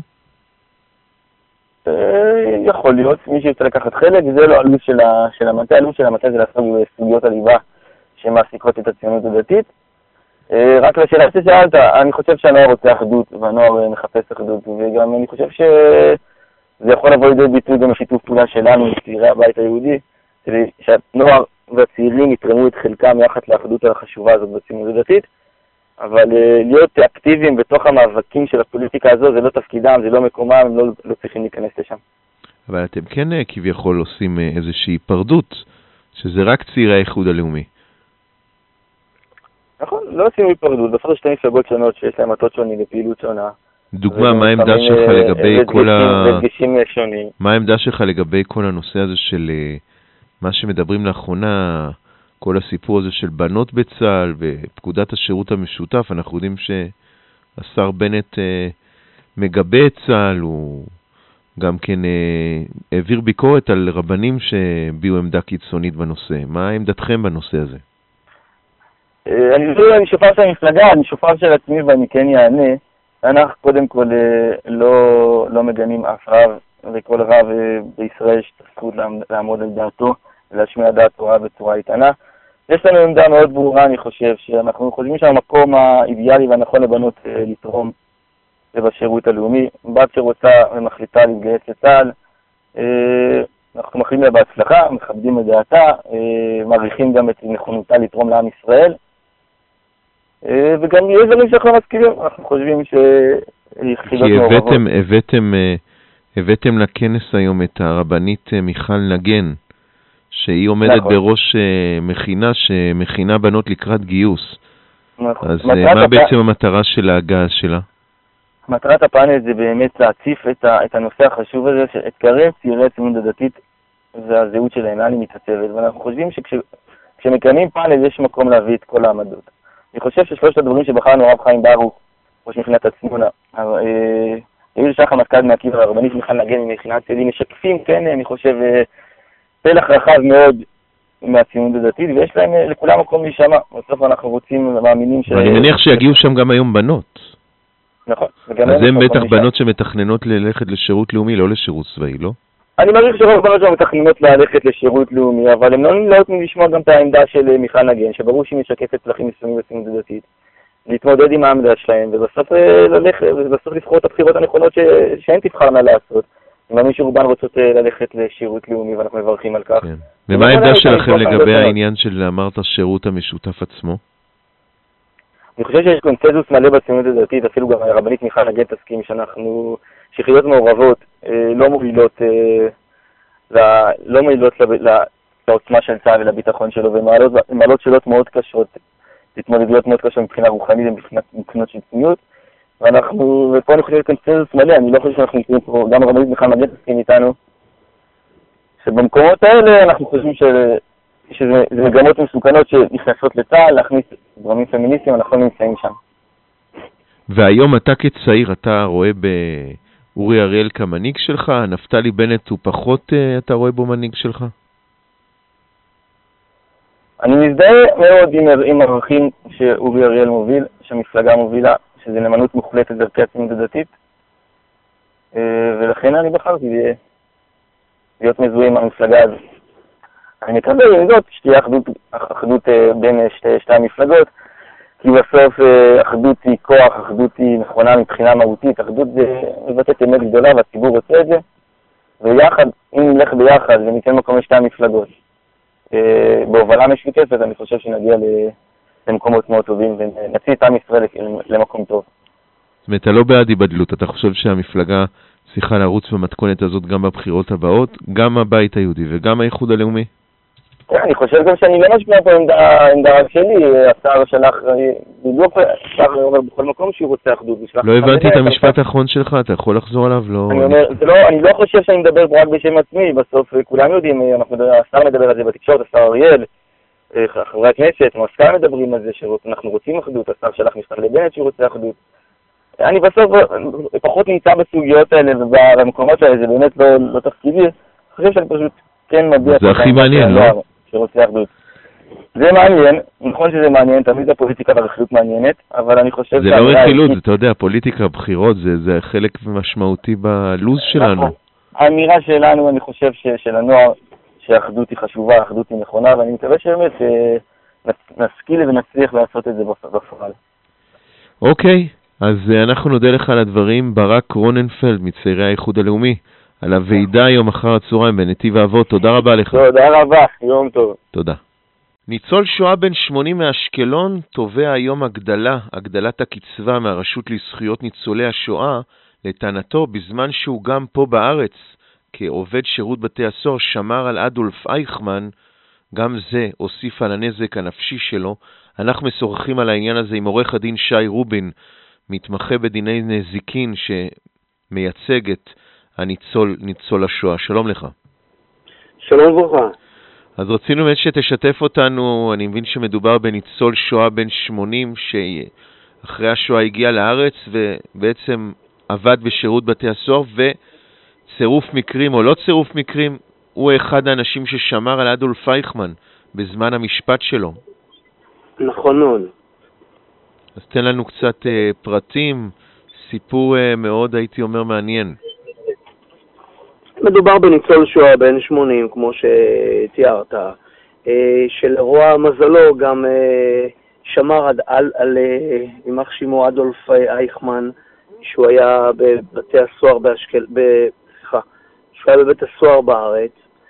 יכול להיות, מי שירצה לקחת חלק, זה לא הלו"ז של, של המטה, הלו"ז של המטה זה לעסוק בסוגיות הליבה שמעסיקות את הציונות הדתית. רק לשאלה ששאלת, אני חושב שהנוער רוצה אחדות, והנוער מחפש אחדות, וגם אני חושב שזה יכול לבוא לידי ביטוי גם בשיתוף פעולה שלנו, צעירי הבית היהודי, שהנוער והצעירים יתרמו את חלקם יחד לאחדות החשובה הזאת בציונות הדתית, אבל להיות אקטיביים בתוך המאבקים של הפוליטיקה הזו, זה לא תפקידם, זה לא מקומם, הם לא, לא צריכים להיכנס לשם. אבל אתם כן כביכול עושים איזושהי פרדות, שזה רק צעירי האיחוד הלאומי. נכון, לא עושים היפרדות, בסוף שתי מפלגות שונות שיש להם מטות שונים לפעילות שונה. דוגמה, מה העמדה שלך לגבי כל ה... ודגשים שונים. מה העמדה שלך לגבי כל הנושא הזה של מה שמדברים לאחרונה, כל הסיפור הזה של בנות בצה"ל ופקודת השירות המשותף? אנחנו יודעים שהשר בנט מגבה את צה"ל, הוא גם כן העביר ביקורת על רבנים שהביאו עמדה קיצונית בנושא. מה עמדתכם בנושא הזה? אני לא אני שופר של המפלגה, אני שופר של עצמי ואני כן יענה. אנחנו קודם כל לא, לא מגנים אף רב, וכל רב בישראל שתזכות לעמוד על דעתו, ולהשמיע דעת תורה בצורה איתנה. יש לנו עמדה מאוד ברורה, אני חושב, שאנחנו חושבים שהמקום האידיאלי והנכון לבנות לתרום בשירות הלאומי. בת שרוצה ומחליטה להתגייס לצה"ל, אנחנו מאחלים לה בהצלחה, מכבדים את דעתה, מעריכים גם את נכונותה לתרום לעם ישראל, וגם יש דברים שאנחנו מסכימים, אנחנו חושבים שיחידות מעורבות. כי הבאתם, הבאתם, הבאתם לכנס היום את הרבנית מיכל נגן, שהיא עומדת נכון. בראש מכינה שמכינה בנות לקראת גיוס. נכון. אז מה הפ... בעצם המטרה של ההגעה שלה? מטרת הפאנל זה באמת להציף את, ה... את הנושא החשוב הזה, שאתגרי צעירי הציונות הדתית והזהות שלהם, לאן היא מתעצבת, ואנחנו חושבים שכשמקיימים פאנל יש מקום להביא את כל העמדות. אני חושב ששלושת הדברים שבחרנו הרב חיים ברוך, ראש מכינת עצמונה, יאיר שחר מפקד מעקיבא, הרבנית מיכל נגן ממכינת צאלים, משקפים, כן, אני חושב, פלח רחב מאוד מהציונות הדתית, ויש להם לכולם מקום להישמע. בסוף אנחנו רוצים, מאמינים ש... אני מניח שיגיעו שם גם היום בנות. נכון. אז הם בטח בנות שמתכננות ללכת לשירות לאומי, לא לשירות צבאי, לא? אני מעריך שרוב בנות שמתכננות ללכת לשירות לאומי, אבל הם לא נותנים לשמוע גם את העמדה של מיכל נגן, שברור שהיא משקפת צרכים מסוימים בציונות הדתית, להתמודד עם העמדה שלהם, ובסוף ללכת, ובסוף לבחור את הבחירות הנכונות שהן תבחרנה לעשות. אני מאמין שרובן רוצות ללכת לשירות לאומי, ואנחנו מברכים על כך. כן. ומה העמדה שלכם לגבי העניין של, אמרת, שירות המשותף עצמו? אני חושב שיש קונצנזוס מלא בציונות הדתית, אפילו גם הרבנית מיכל נגן תסכים שאנחנו, שיחידות מעורבות לא מובילות, לא מובילות לעוצמה של צה"ל ולביטחון שלו, ומעלות שאלות מאוד קשות, התמודדויות מאוד קשות מבחינה רוחנית ומבחינות של צניעות. ואנחנו, ופה אני חושב קונצנזוס מלא, אני לא חושב שאנחנו נקראים פה, גם הרבנית מיכל נגן תסכים איתנו, שבמקומות האלה אנחנו חושבים שזה, שזה מגמות מסוכנות שנכנסות לצה"ל, להכניס דברים פמיניסטיים, אנחנו נמצאים שם. והיום אתה כצעיר, אתה רואה באורי אריאל כמנהיג שלך, נפתלי בנט הוא פחות, אתה רואה בו מנהיג שלך? אני מזדהה מאוד עם, עם ערכים שאורי אריאל מוביל, שהמפלגה מובילה, שזה נאמנות מוחלטת דרכי הציונות הדתית, ולכן אני בחרתי להיות מזוהה עם המפלגה הזאת. אני מקווה עם זאת שתהיה אחדות, אחדות בין שתי, שתי המפלגות, כי בסוף אחדות היא כוח, אחדות היא נכונה מבחינה מהותית, אחדות זה מבטאת אמת גדולה והציבור רוצה את זה, ויחד, אם נלך ביחד וניתן מקום לשתי המפלגות, בהובלה משותפת, אני חושב שנגיע למקומות מאוד טובים ונציע את עם ישראל למקום טוב. זאת אומרת, אתה לא בעד היבדלות, אתה חושב שהמפלגה צריכה לרוץ במתכונת הזאת גם בבחירות הבאות, גם הבית היהודי וגם האיחוד הלאומי? אני חושב גם שאני לא משמע פה עמדה רק שלי, השר שלח, בדיוק, השר אומר בכל מקום שהוא רוצה אחדות. לא הבנתי את המשפט האחרון שלך, אתה יכול לחזור עליו? אני אומר, אני לא חושב שאני מדבר רק בשם עצמי, בסוף כולם יודעים, השר מדבר על זה בתקשורת, השר אריאל, חברי הכנסת, מועסקה מדברים על זה שאנחנו רוצים אחדות, השר שלח מכתב לבנט שהוא רוצה אחדות. אני בסוף פחות נמצא בסוגיות האלה ובמקומות האלה, זה באמת לא תפקידי, אני חושב שאני פשוט כן מביע... זה הכי מעניין, לא? שרוצה אחדות. זה מעניין, נכון שזה מעניין, תמיד הפוליטיקה והרכילות מעניינת, אבל אני חושב... זה לא רכילות, אתה יודע, פוליטיקה, בחירות, זה חלק משמעותי בלוז שלנו. האמירה שלנו, אני חושב של הנוער, שהאחדות היא חשובה, האחדות היא נכונה, ואני מקווה שבאמת נשכיל ונצליח לעשות את זה בפועל. אוקיי, אז אנחנו נודה לך על הדברים. ברק רוננפלד מצעירי האיחוד הלאומי, על הוועידה יום אחר הצהריים בנתיב האבות. תודה רבה לך. תודה רבה, יום טוב. תודה. ניצול שואה בן שמונים מאשקלון תובע היום הגדלה, הגדלת הקצבה מהרשות לזכויות ניצולי השואה, לטענתו בזמן שהוא גם פה בארץ, כעובד שירות בתי הסוהר, שמר על אדולף אייכמן, גם זה הוסיף על הנזק הנפשי שלו. אנחנו משוחחים על העניין הזה עם עורך הדין שי רובין, מתמחה בדיני נזיקין שמייצג את הניצול, ניצול השואה. שלום לך. שלום וברכה. אז רצינו באמת שתשתף אותנו, אני מבין שמדובר בניצול שואה בן שמונים, שאחרי השואה הגיע לארץ ובעצם עבד בשירות בתי הסוהר, וצירוף מקרים או לא צירוף מקרים, הוא אחד האנשים ששמר על אדולף אייכמן בזמן המשפט שלו. נכון מאוד. אז תן לנו קצת uh, פרטים, סיפור מאוד, הייתי אומר, מעניין. מדובר בניצול שואה בן שמונים, כמו שתיארת, שלרוע מזלו גם שמר על, על, על יימח שמו אדולף אייכמן, שהוא היה בבתי הסוהר באשקל, סליחה, שהוא היה בבית הסוהר בארץ.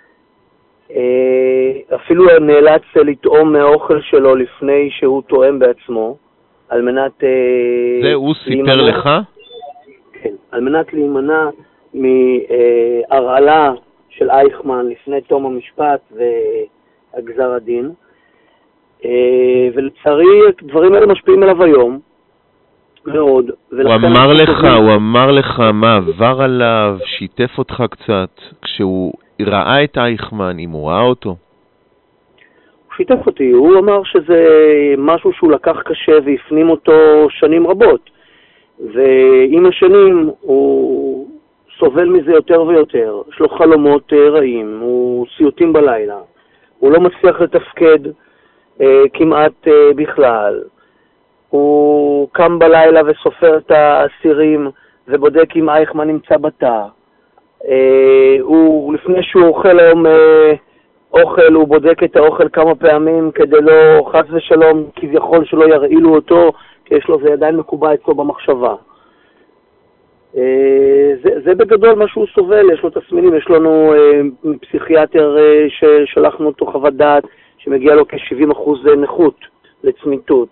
אפילו נאלץ לטעום מהאוכל שלו לפני שהוא טועם בעצמו, על מנת... זה הוא סיפר לך? כן, על מנת להימנע מהרעלה של אייכמן לפני תום המשפט והגזר הדין. ולצערי, דברים האלה משפיעים אליו היום, מאוד. הוא אמר לך, הוא אמר לך מה עבר עליו, שיתף אותך קצת, כשהוא ראה את אייכמן, אם הוא ראה אותו? הוא שיתף אותי, הוא אמר שזה משהו שהוא לקח קשה והפנים אותו שנים רבות. ועם השנים הוא סובל מזה יותר ויותר, יש לו חלומות רעים, הוא סיוטים בלילה, הוא לא מצליח לתפקד אה, כמעט אה, בכלל. הוא קם בלילה וסופר את האסירים ובודק אם אייכמן נמצא בתא. אה, הוא, לפני שהוא אוכל היום אה, אוכל, הוא בודק את האוכל כמה פעמים כדי לא, חס ושלום, כביכול שלא ירעילו אותו, כי יש לו, זה עדיין מקובע אצלו במחשבה. אה, זה, זה בגדול מה שהוא סובל, יש לו תסמינים, יש לנו אה, פסיכיאטר אה, ששלחנו אותו חוות דעת, שמגיע לו כ-שבעים אחוז נכות לצמיתות.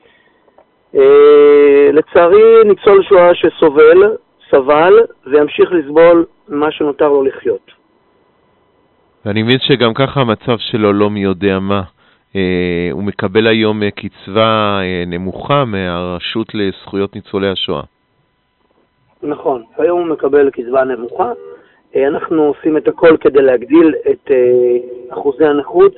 אה, לצערי ניצול שואה שסובל, סבל, וימשיך לסבול מה שנותר לו לחיות. אני מבין שגם ככה המצב שלו לא מי יודע מה. אה, הוא מקבל היום קצבה אה, נמוכה מהרשות לזכויות ניצולי השואה. נכון, היום הוא מקבל קצבה נמוכה. אה, אנחנו עושים את הכל כדי להגדיל את אה, אחוזי הנכות,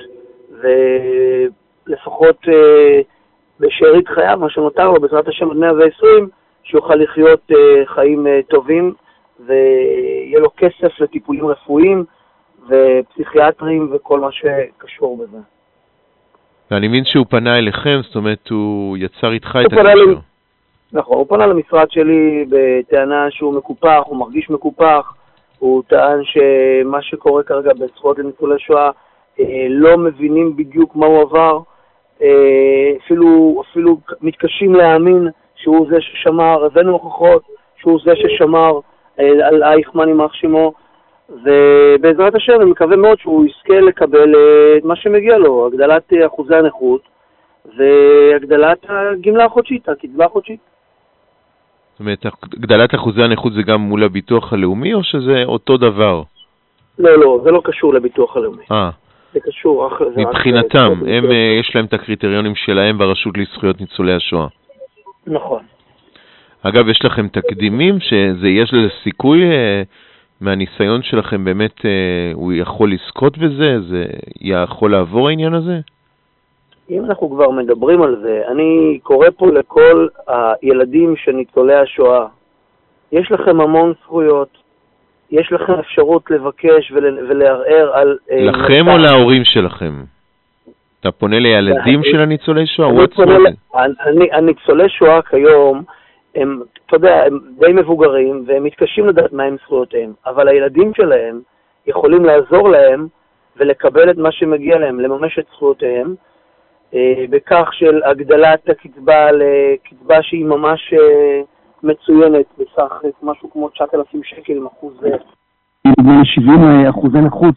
ולפחות אה, בשארית חייו, מה שנותר לו בעזרת השם עד מאה ועשרים, שיוכל לחיות אה, חיים אה, טובים, ויהיה לו כסף לטיפולים רפואיים ופסיכיאטרים וכל מה שקשור בזה. ואני מבין שהוא פנה אליכם, זאת אומרת הוא יצר איתך את הקשר. נכון, הוא פנה למשרד שלי בטענה שהוא מקופח, הוא מרגיש מקופח, הוא טען שמה שקורה כרגע בזכויות לניצולי שואה, לא מבינים בדיוק מה הוא עבר, אפילו, אפילו מתקשים להאמין שהוא זה ששמר, הבאנו הוכחות שהוא זה ששמר על אייכמן יימח שמו, ובעזרת השם אני מקווה מאוד שהוא יזכה לקבל את מה שמגיע לו, הגדלת אחוזי הנכות והגדלת הגמלה החודשית, הקצבה החודשית. זאת אומרת, הגדלת אחוזי הנכות זה גם מול הביטוח הלאומי או שזה אותו דבר? לא, לא, זה לא קשור לביטוח הלאומי. אה. זה קשור. מבחינתם, הם, יש להם את הקריטריונים שלהם ברשות לזכויות ניצולי השואה. נכון. אגב, יש לכם תקדימים שזה יש לזה סיכוי מהניסיון שלכם באמת הוא יכול לזכות בזה? זה יכול לעבור העניין הזה? אם אנחנו כבר מדברים על זה, אני קורא פה לכל הילדים של ניצולי השואה. יש לכם המון זכויות, יש לכם אפשרות לבקש ולערער על... לכם או להורים שלכם? אתה פונה לילדים של הניצולי שואה? הניצולי שואה כיום, הם, אתה יודע, הם די מבוגרים והם מתקשים לדעת מהם זכויותיהם, אבל הילדים שלהם יכולים לעזור להם ולקבל את מה שמגיע להם, לממש את זכויותיהם, בכך של הגדלת הקצבה לקצבה שהיא ממש מצוינת בסך משהו כמו תשעת אלפים שקל עם אחוז שבעים אחוזי נכות.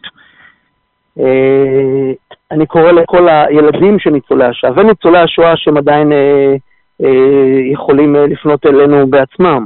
אני קורא לכל הילדים של ניצולי השואה וניצולי השואה שהם עדיין יכולים לפנות אלינו בעצמם.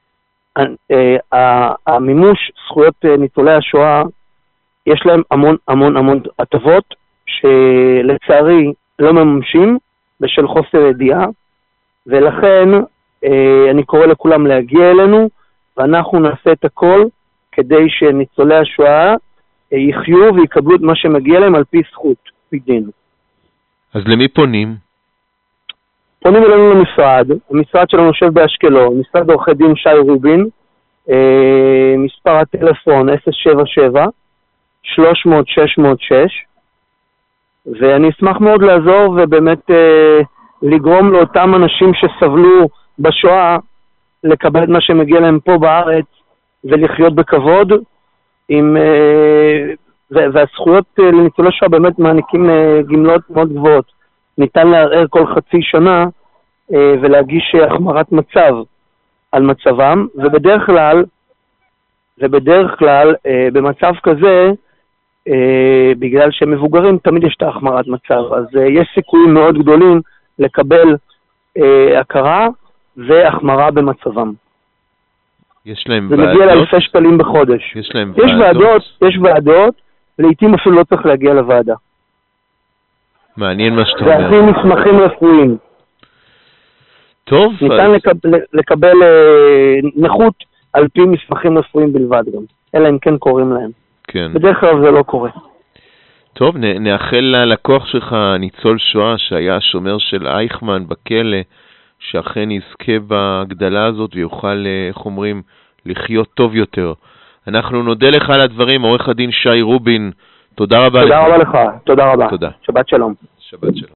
המימוש זכויות ניצולי השואה יש להם המון המון המון הטבות שלצערי לא מממשים בשל חוסר ידיעה, ולכן אה, אני קורא לכולם להגיע אלינו, ואנחנו נעשה את הכל כדי שניצולי השואה אה, יחיו ויקבלו את מה שמגיע להם על פי זכות, פי דין. אז למי פונים? פונים אלינו למשרד, המשרד שלנו יושב באשקלון, משרד עורכי דין שי רובין, אה, מספר הטלפון אפס שבע שבע שלוש מאות שש מאות שש, ואני אשמח מאוד לעזור ובאמת אה, לגרום לאותם אנשים שסבלו בשואה לקבל את מה שמגיע להם פה בארץ ולחיות בכבוד, עם, והזכויות לניצולי שואה באמת מעניקים גמלות מאוד גבוהות. ניתן לערער כל חצי שנה ולהגיש החמרת מצב על מצבם, ובדרך כלל, ובדרך כלל במצב כזה, בגלל שהם מבוגרים, תמיד יש את החמרת מצב. אז יש סיכויים מאוד גדולים לקבל הכרה והחמרה במצבם. יש להם ועדות? זה מגיע לאלפי שקלים בחודש. יש להם יש ועדות? ועדות, יש ועדות, לעתים אפילו לא צריך להגיע לוועדה. מעניין מה שאתה אומר. ועשים מסמכים רפואיים. טוב. ניתן אז... לקבל, לקבל נכות על פי מסמכים רפואיים בלבד גם. אלא אם כן קוראים להם. כן. בדרך כלל זה לא קורה. טוב, נאחל ללקוח שלך, ניצול שואה, שהיה השומר של אייכמן בכלא, שאכן יזכה בהגדלה הזאת ויוכל, איך אומרים, לחיות טוב יותר. אנחנו נודה לך על הדברים, עורך הדין שי רובין, תודה רבה לך. תודה רבה לך, תודה רבה. תודה. שבת שלום. שבת שלום.